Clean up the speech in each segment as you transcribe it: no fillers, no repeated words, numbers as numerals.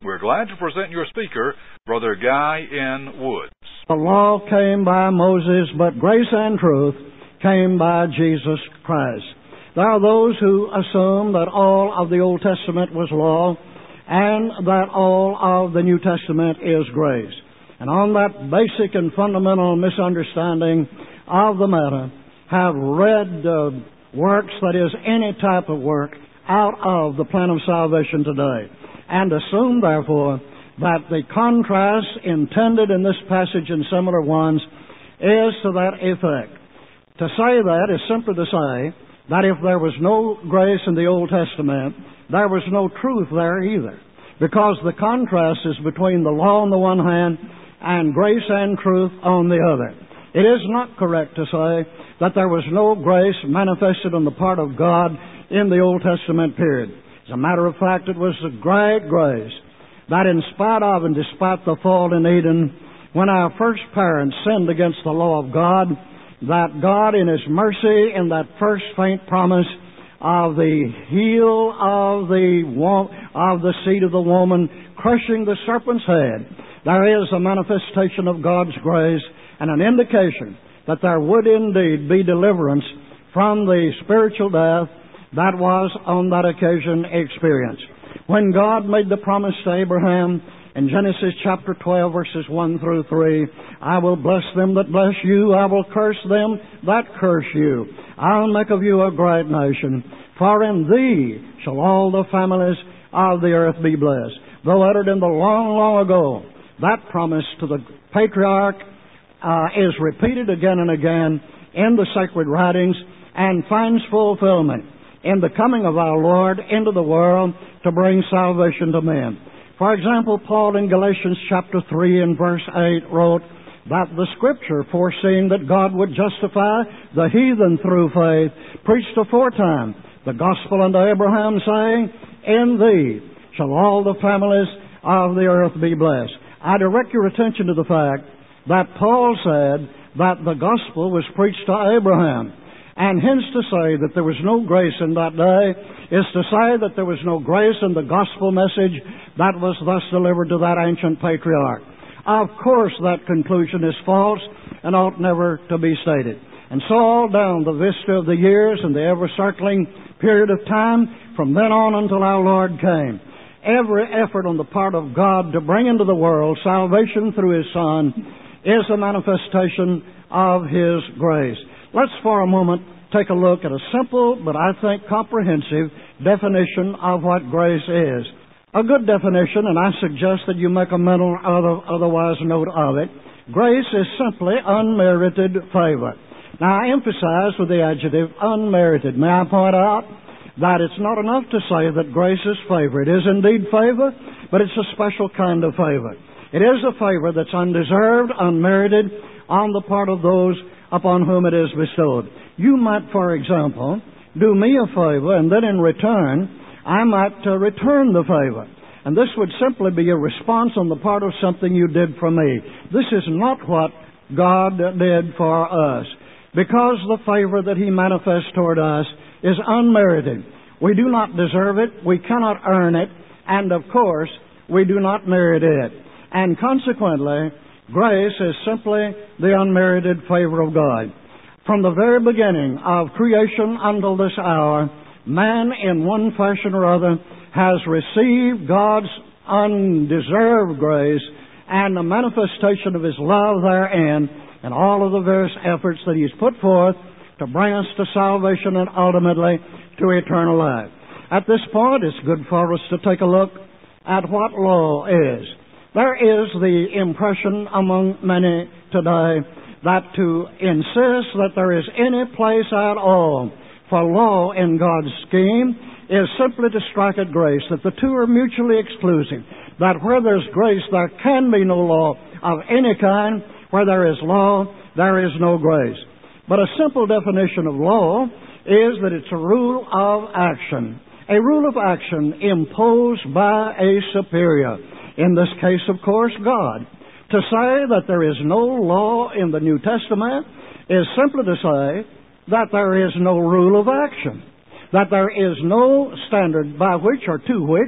We're glad to present your speaker, Brother Guy N. Woods. The law came by Moses, but grace and truth came by Jesus Christ. There are those who assume that all of the Old Testament was law and that all of the New Testament is grace. And on that basic and fundamental misunderstanding of the matter, have read works, that is, any type of work, out of the plan of salvation today, and assume, therefore, that the contrast intended in this passage and similar ones is to that effect. To say that is simply to say that if there was no grace in the Old Testament, there was no truth there either, because the contrast is between the law on the one hand and grace and truth on the other. It is not correct to say that there was no grace manifested on the part of God in the Old Testament period. As a matter of fact, it was the great grace that in spite of and despite the fall in Eden, when our first parents sinned against the law of God, that God in His mercy, in that first faint promise of the heel of the seed of the woman crushing the serpent's head, there is a manifestation of God's grace and an indication that there would indeed be deliverance from the spiritual death that was on that occasion experienced. When God made the promise to Abraham in Genesis chapter 12, verses 1 through 3, I will bless them that bless you, I will curse them that curse you. I'll make of you a great nation, for in thee shall all the families of the earth be blessed. Though uttered in the long, long ago, that promise to the patriarch is repeated again and again in the sacred writings and finds fulfillment in the coming of our Lord into the world to bring salvation to men. For example, Paul in Galatians chapter 3 and verse 8 wrote that the Scripture, foreseeing that God would justify the heathen through faith, preached aforetime the gospel unto Abraham, saying, in thee shall all the families of the earth be blessed. I direct your attention to the fact that Paul said that the gospel was preached to Abraham. And hence to say that there was no grace in that day is to say that there was no grace in the gospel message that was thus delivered to that ancient patriarch. Of course, that conclusion is false and ought never to be stated. And so all down the vista of the years and the ever-circling period of time, from then on until our Lord came, every effort on the part of God to bring into the world salvation through His Son is a manifestation of His grace. Let's for a moment take a look at a simple but I think comprehensive definition of what grace is. A good definition, and I suggest that you make a mental otherwise note of it. Grace is simply unmerited favor. Now I emphasize with the adjective unmerited. May I point out that it's not enough to say that grace is favor. It is indeed favor, but it's a special kind of favor. It is a favor that's undeserved, unmerited on the part of those upon whom it is bestowed. You might, for example, do me a favor, and then in return, I might return the favor. And this would simply be a response on the part of something you did for me. This is not what God did for us, because the favor that He manifests toward us is unmerited. We do not deserve it, we cannot earn it, and of course, we do not merit it. And consequently, grace is simply the unmerited favor of God. From the very beginning of creation until this hour, man in one fashion or other has received God's undeserved grace and the manifestation of His love therein and all of the various efforts that He's put forth to bring us to salvation and ultimately to eternal life. At this point, it's good for us to take a look at what law is. There is the impression among many today that to insist that there is any place at all for law in God's scheme is simply to strike at grace, that the two are mutually exclusive, that where there's grace there can be no law of any kind, where there is law there is no grace. But a simple definition of law is that it's a rule of action, a rule of action imposed by a superior. In this case, of course, God. To say that there is no law in the New Testament is simply to say that there is no rule of action, that there is no standard by which or to which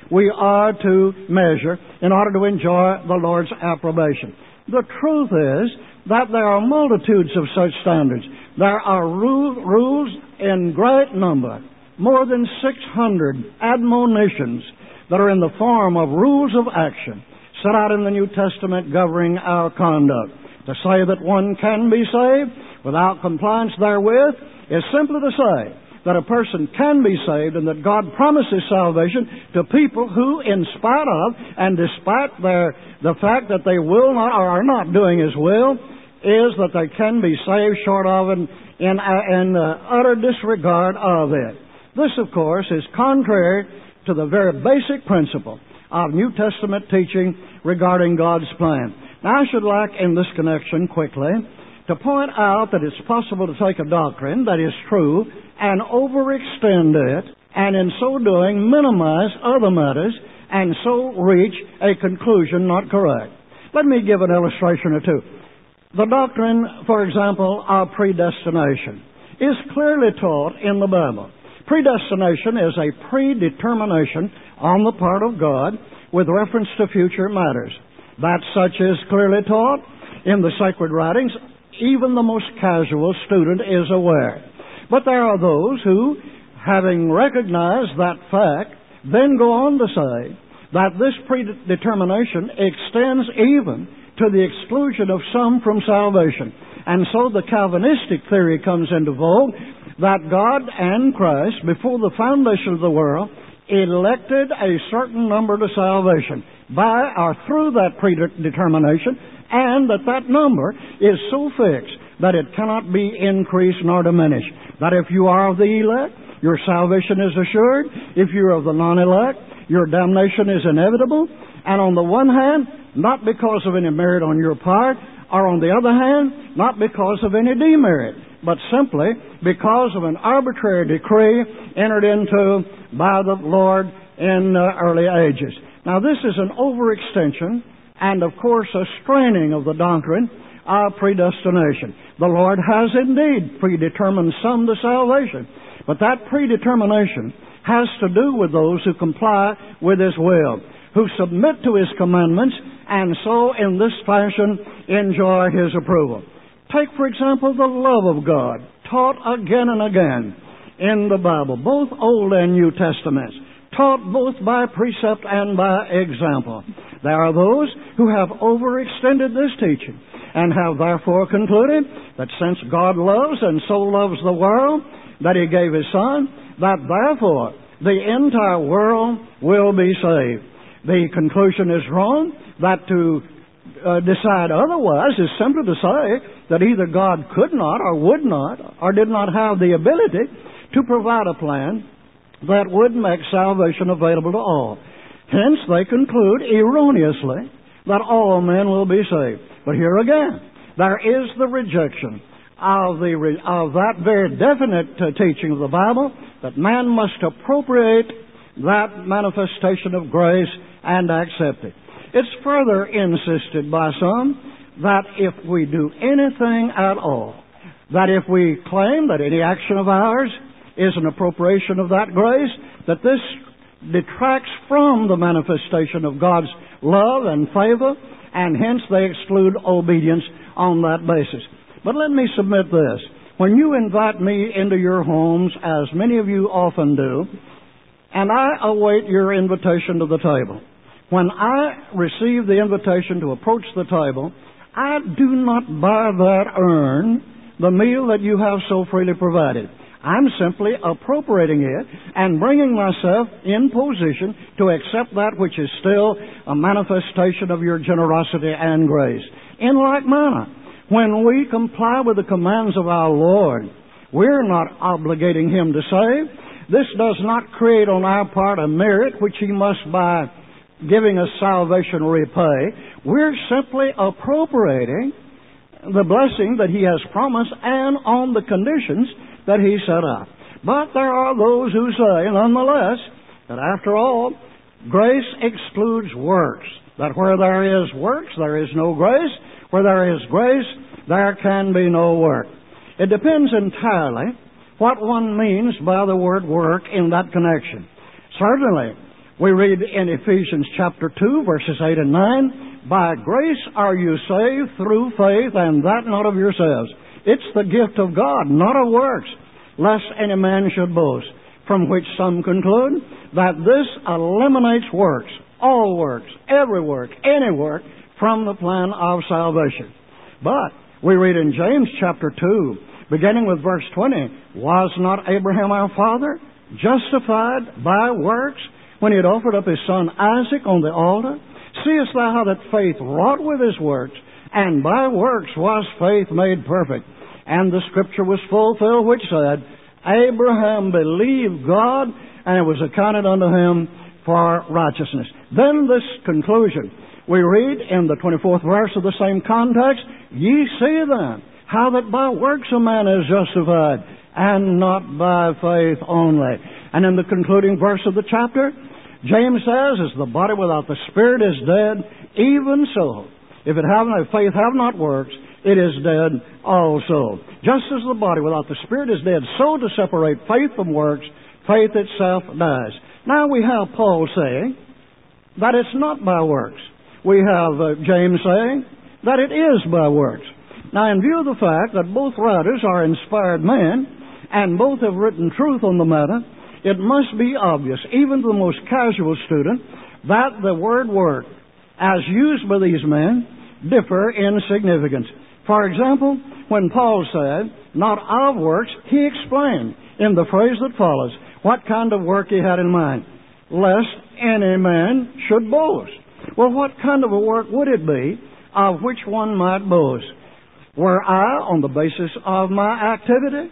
we are to measure in order to enjoy the Lord's approbation. The truth is that there are multitudes of such standards. There are rules in great number, more than 600 admonitions that are in the form of rules of action set out in the New Testament governing our conduct. To say that one can be saved without compliance therewith is simply to say that a person can be saved and that God promises salvation to people who, in spite of and despite the fact that they will not or are not doing His will, is that they can be saved short of and in utter disregard of it. This, of course, is contrary to the very basic principle of New Testament teaching regarding God's plan. Now, I should like, in this connection, quickly, to point out that it's possible to take a doctrine that is true and overextend it, and in so doing minimize other matters, and so reach a conclusion not correct. Let me give an illustration or two. The doctrine, for example, of predestination is clearly taught in the Bible. Predestination is a predetermination on the part of God with reference to future matters. That such is clearly taught in the sacred writings. Even the most casual student is aware. But there are those who, having recognized that fact, then go on to say that this predetermination extends even to the exclusion of some from salvation. And so the Calvinistic theory comes into vogue that God and Christ, before the foundation of the world, elected a certain number to salvation by or through that predetermination, and that number is so fixed that it cannot be increased nor diminished. That if you are of the elect, your salvation is assured. If you're of the non-elect, your damnation is inevitable. And on the one hand, not because of any merit on your part, or on the other hand, not because of any demerit, but simply because of an arbitrary decree entered into by the Lord in early ages. Now, this is an overextension and, of course, a straining of the doctrine of predestination. The Lord has indeed predetermined some to salvation, but that predetermination has to do with those who comply with His will, who submit to His commandments, and so in this fashion enjoy His approval. Take, for example, the love of God, taught again and again in the Bible, both Old and New Testaments, taught both by precept and by example. There are those who have overextended this teaching and have therefore concluded that since God loves and so loves the world that He gave His Son, that therefore the entire world will be saved. The conclusion is wrong. That to decide otherwise is simply to say that either God could not or would not or did not have the ability to provide a plan that would make salvation available to all. Hence, they conclude erroneously that all men will be saved. But here again, there is the rejection of that very definite teaching of the Bible that man must appropriate that manifestation of grace and accept it. It's further insisted by some that if we do anything at all, that if we claim that any action of ours is an appropriation of that grace, that this detracts from the manifestation of God's love and favor, and hence they exclude obedience on that basis. But let me submit this. When you invite me into your homes, as many of you often do, and I await your invitation to the table, when I receive the invitation to approach the table, I do not by that earn the meal that you have so freely provided. I'm simply appropriating it and bringing myself in position to accept that which is still a manifestation of your generosity and grace. In like manner, when we comply with the commands of our Lord, we're not obligating Him to save. This does not create on our part a merit which He must, by giving us salvation, repay. We're simply appropriating the blessing that He has promised and on the conditions that He set up. But there are those who say, nonetheless, that after all, grace excludes works. That where there is works, there is no grace. Where there is grace, there can be no work. It depends entirely what one means by the word work in that connection. Certainly, We read in Ephesians chapter 2, verses 8 and 9, "By grace are you saved through faith, and that not of yourselves. It's the gift of God, not of works, lest any man should boast. From which some conclude that this eliminates works, all works, every work, any work, from the plan of salvation." But we read in James chapter 2, beginning with verse 20, "Was not Abraham our father justified by works when he had offered up his son Isaac on the altar? Seest thou how that faith wrought with his works, and by works was faith made perfect? And the scripture was fulfilled which said, Abraham believed God, and it was accounted unto him for righteousness." Then this conclusion, we read in the 24th verse of the same context, "Ye see then how that by works a man is justified, and not by faith only." And in the concluding verse of the chapter, James says, "As the body without the spirit is dead, even so, if faith have not works, it is dead also." Just as the body without the spirit is dead, so to separate faith from works, faith itself dies. Now we have Paul saying that it's not by works. We have James saying that it is by works. Now, in view of the fact that both writers are inspired men, and both have written truth on the matter, it must be obvious, even to the most casual student, that the word work, as used by these men, differ in significance. For example, when Paul said, "not of works," he explained in the phrase that follows what kind of work he had in mind. "Lest any man should boast." Well, what kind of a work would it be of which one might boast? Were I, on the basis of my activity,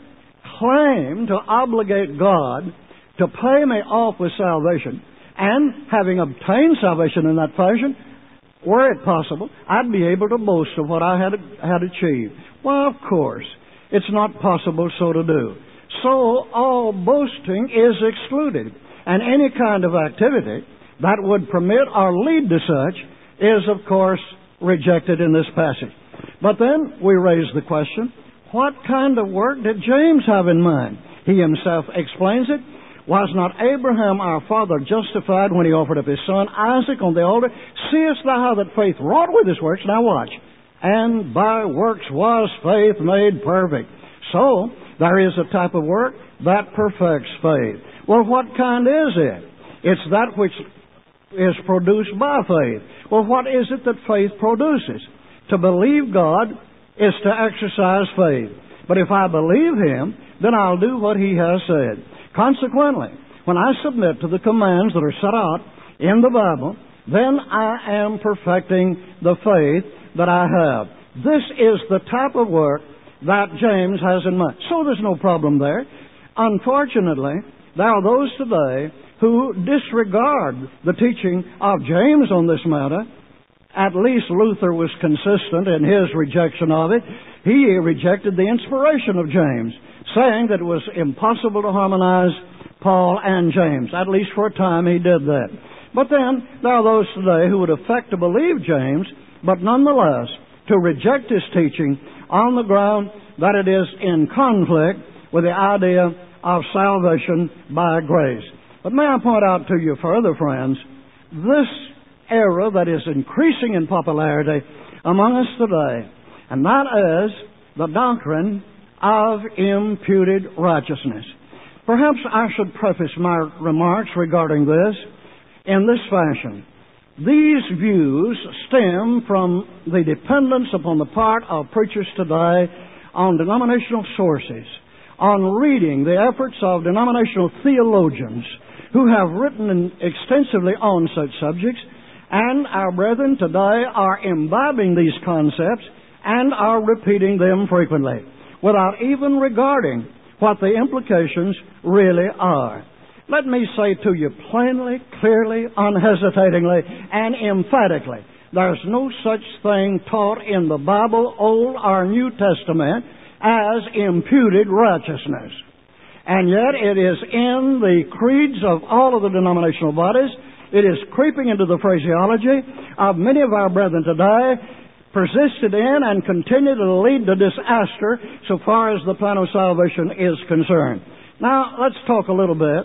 claim to obligate God to pay me off with salvation, and having obtained salvation in that fashion, were it possible, I'd be able to boast of what I had achieved? Well, of course, it's not possible so to do. So all boasting is excluded, and any kind of activity that would permit or lead to such is, of course, rejected in this passage. But then we raise the question, what kind of work did James have in mind? He himself explains it. "Was not Abraham our father justified when he offered up his son Isaac on the altar? Seest thou how that faith wrought with his works?" Now watch. "And by works was faith made perfect." So, there is a type of work that perfects faith. Well, what kind is it? It's that which is produced by faith. Well, what is it that faith produces? To believe God is to exercise faith. But if I believe Him, then I'll do what He has said. Consequently, when I submit to the commands that are set out in the Bible, then I am perfecting the faith that I have. This is the type of work that James has in mind. So there's no problem there. Unfortunately, there are those today who disregard the teaching of James on this matter. At least Luther was consistent in his rejection of it. He rejected the inspiration of James, saying that it was impossible to harmonize Paul and James. At least for a time he did that. But then there are those today who would affect to believe James, but nonetheless to reject his teaching on the ground that it is in conflict with the idea of salvation by grace. But may I point out to you further, friends, this error that is increasing in popularity among us today, and that is the doctrine of imputed righteousness. Perhaps I should preface my remarks regarding this in this fashion. These views stem from the dependence upon the part of preachers today on denominational sources, on reading the efforts of denominational theologians who have written extensively on such subjects, and our brethren today are imbibing these concepts and are repeating them frequently without even regarding what the implications really are. Let me say to you plainly, clearly, unhesitatingly, and emphatically, there's no such thing taught in the Bible, Old or New Testament, as imputed righteousness. And yet it is in the creeds of all of the denominational bodies. It is creeping into the phraseology of many of our brethren today, persisted in and continue to lead to disaster so far as the plan of salvation is concerned. Now, let's talk a little bit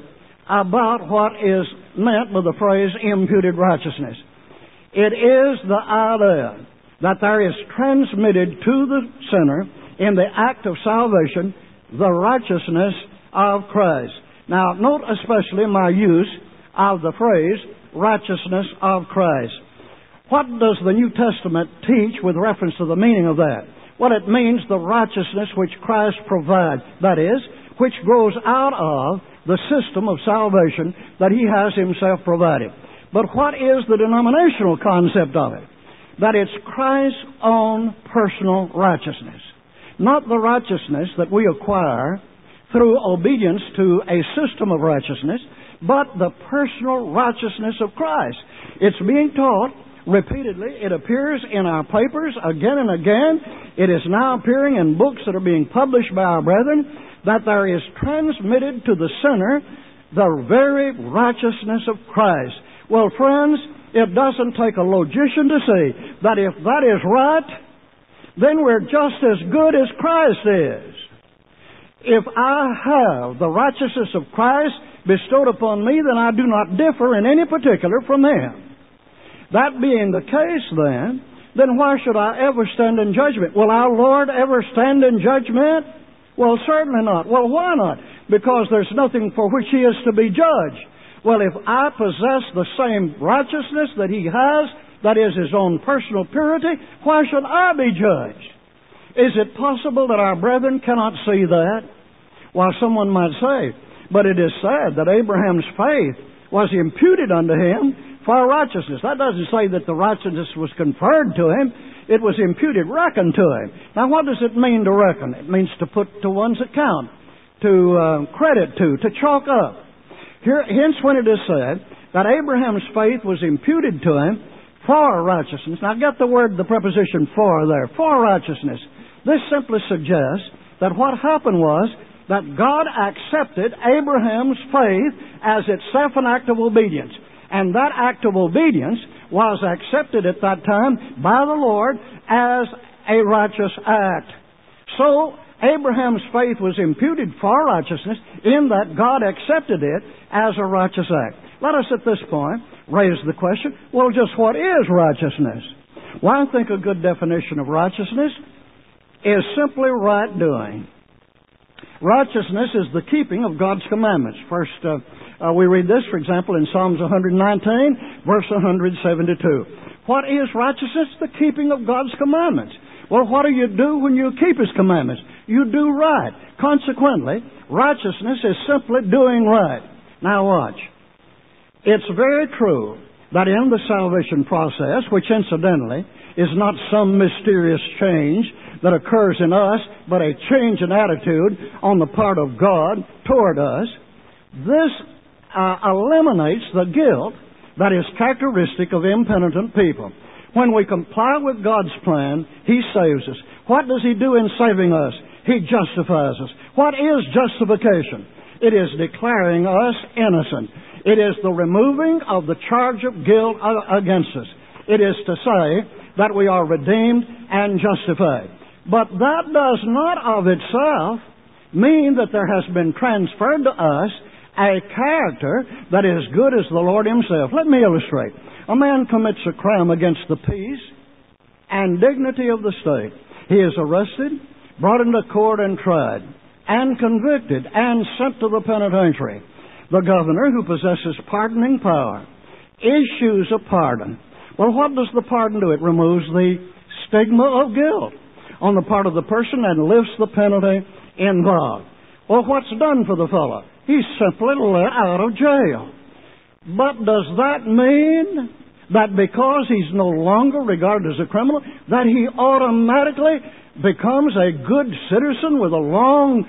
about what is meant by the phrase imputed righteousness. It is the idea that there is transmitted to the sinner in the act of salvation the righteousness of Christ. Now, note especially my use of the phrase righteousness of Christ. What does the New Testament teach with reference to the meaning of that? Well, it means the righteousness which Christ provides. That is, which grows out of the system of salvation that He has Himself provided. But what is the denominational concept of it? That it's Christ's own personal righteousness. Not the righteousness that we acquire through obedience to a system of righteousness, but the personal righteousness of Christ. It's being taught repeatedly. It appears in our papers again and again. It is now appearing in books that are being published by our brethren, that there is transmitted to the sinner the very righteousness of Christ. Well, friends, it doesn't take a logician to see that if that is right, then we're just as good as Christ is. If I have the righteousness of Christ bestowed upon me, then I do not differ in any particular from Him. That being the case, then why should I ever stand in judgment? Will our Lord ever stand in judgment? Well, certainly not. Well, why not? Because there's nothing for which He is to be judged. Well, if I possess the same righteousness that He has, that is His own personal purity, why should I be judged? Is it possible that our brethren cannot see that? Well, someone might say, but it is said that Abraham's faith was imputed unto him for righteousness. That doesn't say that the righteousness was conferred to him. It was imputed, reckoned to him. Now, what does it mean to reckon? It means to put to one's account, to credit to chalk up. Hence, when it is said that Abraham's faith was imputed to him for righteousness. Now, get the preposition for there, for righteousness. This simply suggests that what happened was that God accepted Abraham's faith as itself an act of obedience. And that act of obedience was accepted at that time by the Lord as a righteous act. So, Abraham's faith was imputed for righteousness in that God accepted it as a righteous act. Let us at this point raise the question, well, just what is righteousness? Well, I think a good definition of righteousness is simply right doing. Righteousness is the keeping of God's commandments. First, we read this, for example, in Psalms 119, verse 172. What is righteousness? The keeping of God's commandments. Well, what do you do when you keep His commandments? You do right. Consequently, righteousness is simply doing right. Now watch. It's very true that in the salvation process, which incidentally is not some mysterious change that occurs in us, but a change in attitude on the part of God toward us, this eliminates the guilt that is characteristic of impenitent people. When we comply with God's plan, He saves us. What does He do in saving us? He justifies us. What is justification? It is declaring us innocent. It is the removing of the charge of guilt against us. It is to say that we are redeemed and justified. But that does not of itself mean that there has been transferred to us a character that is good as the Lord Himself. Let me illustrate. A man commits a crime against the peace and dignity of the state. He is arrested, brought into court and tried, and convicted, and sent to the penitentiary. The governor, who possesses pardoning power, issues a pardon. Well, what does the pardon do? It removes the stigma of guilt on the part of the person and lifts the penalty involved. Well, what's done for the fellow? He's simply let out of jail. But does that mean that because he's no longer regarded as a criminal, that he automatically becomes a good citizen with a long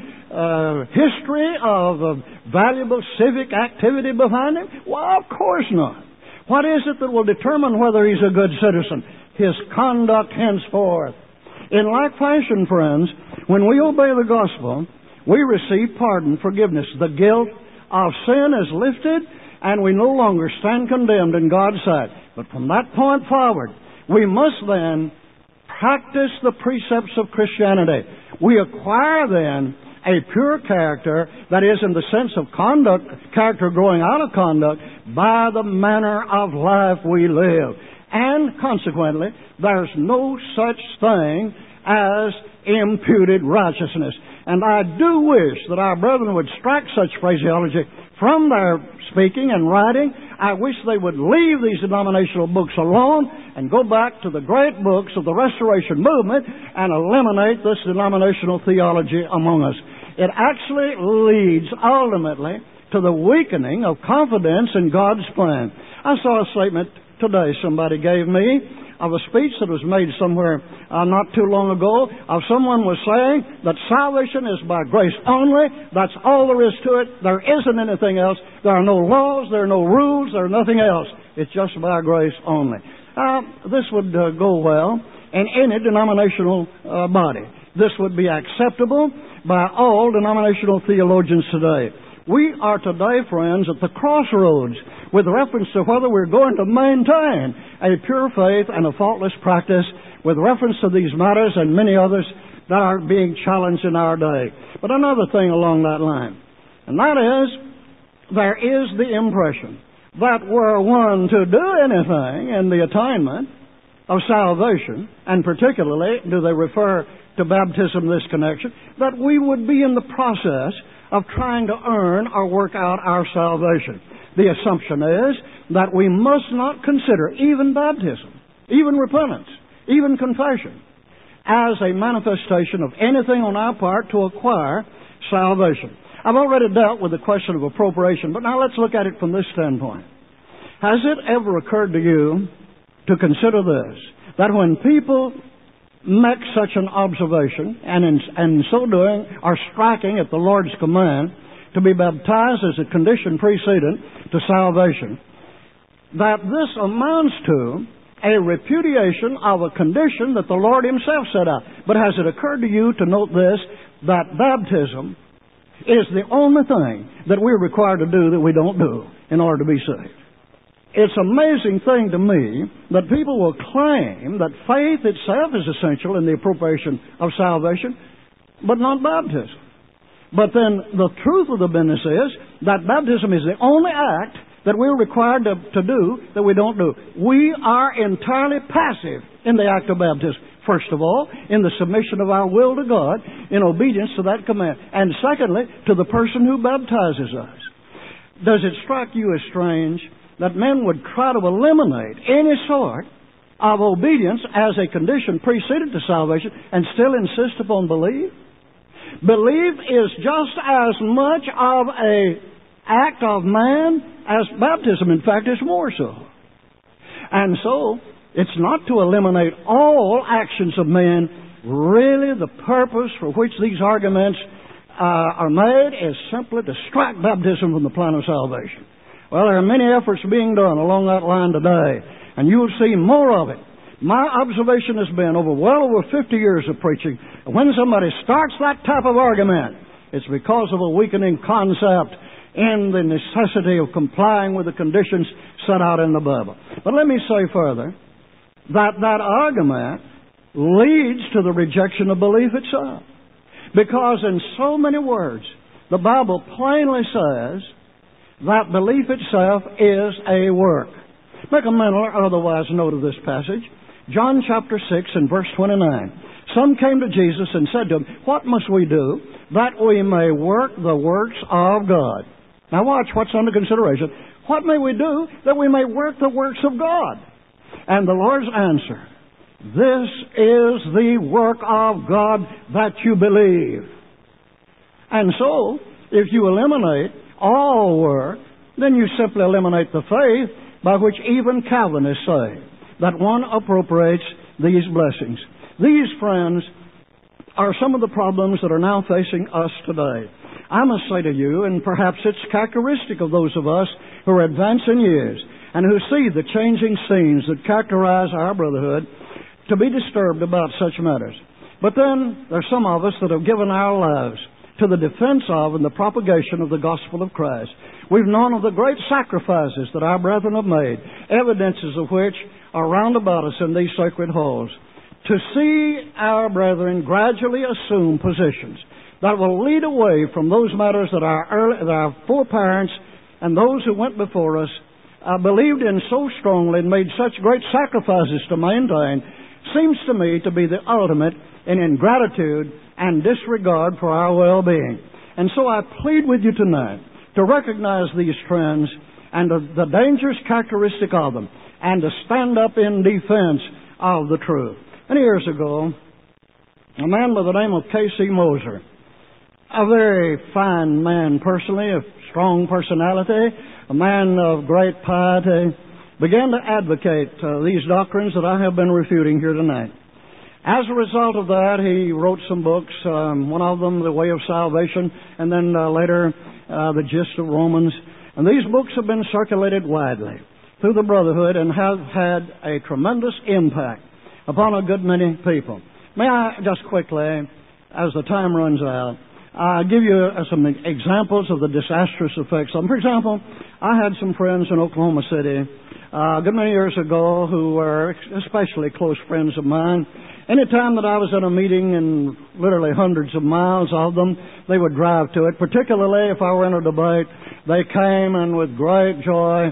history of valuable civic activity behind him? Well, of course not. What is it that will determine whether he's a good citizen? His conduct henceforth. In like fashion, friends, when we obey the gospel, we receive pardon, forgiveness. The guilt of sin is lifted, and we no longer stand condemned in God's sight. But from that point forward, we must then practice the precepts of Christianity. We acquire then a pure character, that is, in the sense of conduct, character growing out of conduct, by the manner of life we live. And consequently, there's no such thing as imputed righteousness. And I do wish that our brethren would strike such phraseology from their speaking and writing. I wish they would leave these denominational books alone and go back to the great books of the Restoration Movement and eliminate this denominational theology among us. It actually leads ultimately to the weakening of confidence in God's plan. I saw a statement today somebody gave me of a speech that was made somewhere not too long ago of someone was saying that salvation is by grace only. That's all there is to it. There isn't anything else. There are no laws. There are no rules. There are nothing else. It's just by grace only. This would go well in any denominational body. This would be acceptable by all denominational theologians today. We are today, friends, at the crossroads with reference to whether we're going to maintain a pure faith and a faultless practice with reference to these matters and many others that are being challenged in our day. But another thing along that line, and that is, there is the impression that were one to do anything in the attainment of salvation, and particularly do they refer to baptism in this connection, that we would be in the process of trying to earn or work out our salvation. The assumption is that we must not consider even baptism, even repentance, even confession, as a manifestation of anything on our part to acquire salvation. I've already dealt with the question of appropriation, but now let's look at it from this standpoint. Has it ever occurred to you to consider this, that when people make such an observation, and in so doing are striking at the Lord's command to be baptized as a condition precedent to salvation, that this amounts to a repudiation of a condition that the Lord Himself set out? But has it occurred to you to note this, that baptism is the only thing that we're required to do that we don't do in order to be saved? It's an amazing thing to me that people will claim that faith itself is essential in the appropriation of salvation, but not baptism. But then the truth of the business is that baptism is the only act that we're required to do that we don't do. We are entirely passive in the act of baptism. First of all, in the submission of our will to God, in obedience to that command. And secondly, to the person who baptizes us. Does it strike you as strange that men would try to eliminate any sort of obedience as a condition preceded to salvation and still insist upon belief? Belief is just as much of an act of man as baptism. In fact, it's more so. And so, it's not to eliminate all actions of men. Really, the purpose for which these arguments are made is simply to strike baptism from the plan of salvation. Well, there are many efforts being done along that line today, and you'll see more of it. My observation has been over 50 years of preaching, when somebody starts that type of argument, it's because of a weakening concept in the necessity of complying with the conditions set out in the Bible. But let me say further that that argument leads to the rejection of belief itself. Because in so many words, the Bible plainly says that belief itself is a work. Make a mental or otherwise note of this passage. John chapter 6 and verse 29. Some came to Jesus and said to Him, "What must we do that we may work the works of God?" Now watch what's under consideration. What may we do that we may work the works of God? And the Lord's answer, "This is the work of God, that you believe." And so, if you eliminate all work, then you simply eliminate the faith by which even Calvinists say that one appropriates these blessings. These, friends, are some of the problems that are now facing us today. I must say to you, and perhaps it's characteristic of those of us who are advanced in years and who see the changing scenes that characterize our brotherhood, to be disturbed about such matters. But then there are some of us that have given our lives to the defense of and the propagation of the gospel of Christ. We've known of the great sacrifices that our brethren have made, evidences of which are round about us in these sacred halls. To see our brethren gradually assume positions that will lead away from those matters that our foreparents and those who went before us believed in so strongly and made such great sacrifices to maintain, seems to me to be the ultimate in ingratitude and disregard for our well-being. And so I plead with you tonight to recognize these trends and the dangerous characteristic of them, and to stand up in defense of the truth. Many years ago, a man by the name of K.C. Moser, a very fine man personally, a strong personality, a man of great piety, began to advocate these doctrines that I have been refuting here tonight. As a result of that, he wrote some books, one of them, The Way of Salvation, and then later, The Gist of Romans. And these books have been circulated widely through the Brotherhood and have had a tremendous impact upon a good many people. May I just quickly, as the time runs out, give you some examples of the disastrous effects of them. For example, I had some friends in Oklahoma City a good many years ago who were especially close friends of mine. Anytime that I was at a meeting, and literally hundreds of miles of them, they would drive to it. Particularly if I were in a debate, they came and with great joy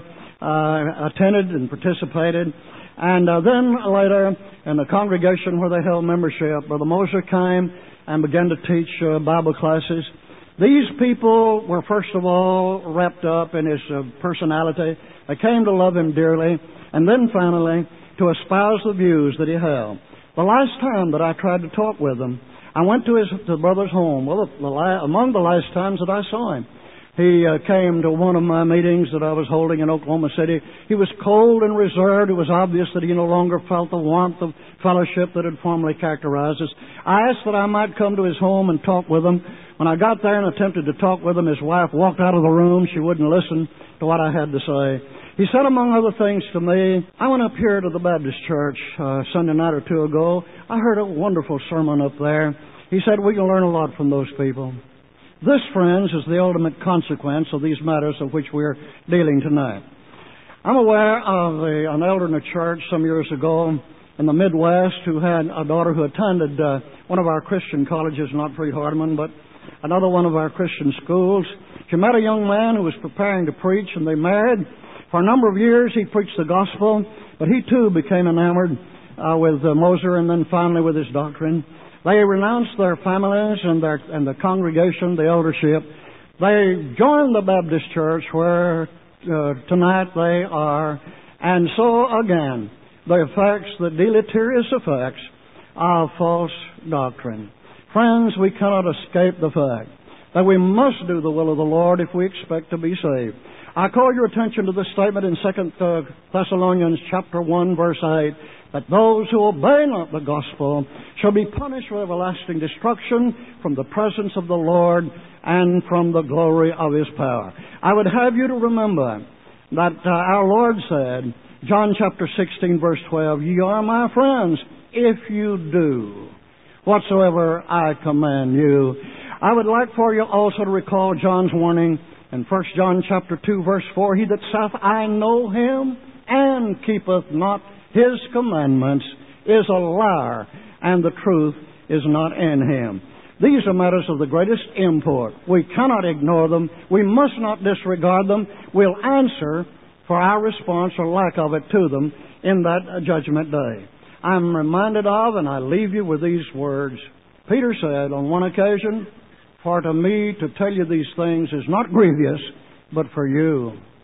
attended and participated. And then later, in the congregation where they held membership, Brother Moser came and began to teach Bible classes. These people were first of all wrapped up in his personality. They came to love him dearly, and then finally to espouse the views that he held. The last time that I tried to talk with him, I went to the brother's home. Well, among the last times that I saw him, he came to one of my meetings that I was holding in Oklahoma City. He was cold and reserved. It was obvious that he no longer felt the warmth of fellowship that had formerly characterized us. I asked that I might come to his home and talk with him. When I got there and attempted to talk with him, his wife walked out of the room. She wouldn't listen to what I had to say. He said, among other things to me, I went up here to the Baptist church Sunday night or two ago. I heard a wonderful sermon up there. He said, we can learn a lot from those people. This, friends, is the ultimate consequence of these matters of which we're dealing tonight. I'm aware of an elder in a church some years ago in the Midwest who had a daughter who attended one of our Christian colleges, not Freed-Hardeman, but another one of our Christian schools. She met a young man who was preparing to preach, and they married. For a number of years, he preached the gospel, but he too became enamored with Moser and then finally with his doctrine. They renounced their families and the congregation, the eldership. They joined the Baptist church where tonight they are. And so again, the effects, the deleterious effects of false doctrine. Friends, we cannot escape the fact that we must do the will of the Lord if we expect to be saved. I call your attention to this statement in 2 Thessalonians chapter 1, verse 8, that those who obey not the gospel shall be punished with everlasting destruction from the presence of the Lord and from the glory of His power. I would have you to remember that our Lord said, John chapter 16, verse 12, ye are my friends if you do whatsoever I command you. I would like for you also to recall John's warning in 1 John chapter 2, verse 4, he that saith, I know him, and keepeth not his commandments, is a liar, and the truth is not in him. These are matters of the greatest import. We cannot ignore them. We must not disregard them. We'll answer for our response or lack of it to them in that judgment day. I'm reminded of, and I leave you with these words. Peter said on one occasion, for to me to tell you these things is not grievous, but for you